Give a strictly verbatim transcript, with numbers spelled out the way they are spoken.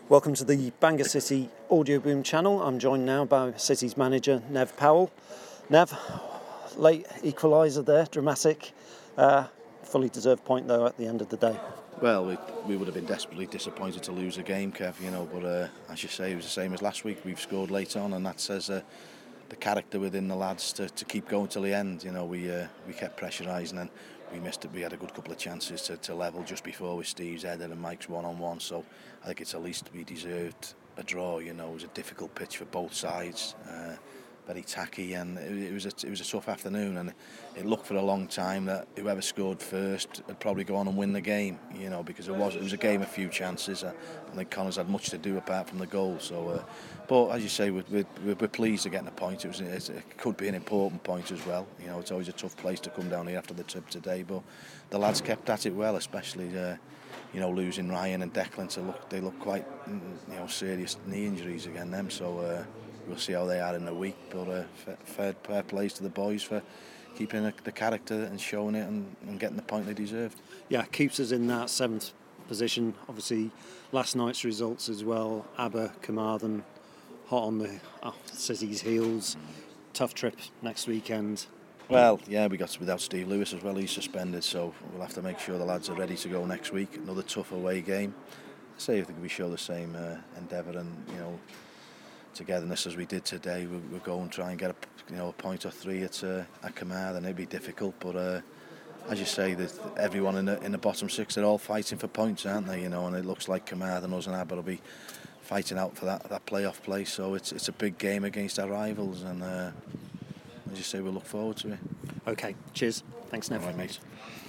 Welcome to the Bangor City Audio Boom channel. I'm joined now by City's manager, Nev Powell. Nev, late equaliser there, dramatic. Uh, fully deserved point though at the end of the day. Well, we, we would have been desperately disappointed to lose the game, Kev, you know, but uh, as you say, it was the same as last week. We've scored late on, and that says uh, the character within the lads to, to keep going till the end. You know, we uh, we kept pressurising, and we missed it. We had a good couple of chances to, to level just before with Steve's header and Mike's one-on-one, so I think it's at least we deserved a draw. You know, it was a difficult pitch for both sides. Uh, very tacky, and it, it was a, it was a tough afternoon, and it looked for a long time that whoever scored first would probably go on and win the game, you know, because it was it was a game of few chances. I don't think Connors had much to do apart from the goal. So, uh, but as you say, we're, we're, we're pleased to get a point. It was it could be an important point as well. You know, it's always a tough place to come down here after the trip today, but the lads kept at it well, especially. Uh, you know, losing Ryan and Declan to look, they look quite, you know, serious knee injuries again. Them, so. Uh, We'll see how they are in the week, but uh, fair, fair plays to the boys for keeping the, the character and showing it and, and getting the point they deserved. Yeah, keeps us in that seventh position. Obviously, last night's results as well. Aber, Carmarthen, hot on the oh, City's heels. Tough trip next weekend. Well, yeah, we got without Steve Lewis as well. He's suspended, so we'll have to make sure the lads are ready to go next week. Another tough away game. I say I think we show the same uh, endeavour and you know. togetherness as we did today. We'll, we'll go and try and get a, you know, a point or three at uh, at Carmarthen. It'd be difficult, but uh, as you say, that everyone in the in the bottom six, they're all fighting for points, aren't they? You know, and it looks like Carmarthen, us and Aber will be fighting out for that that playoff place. So it's it's a big game against our rivals, and uh, as you say, we'll look forward to it. Okay, cheers. Thanks, Nev. All right, mate.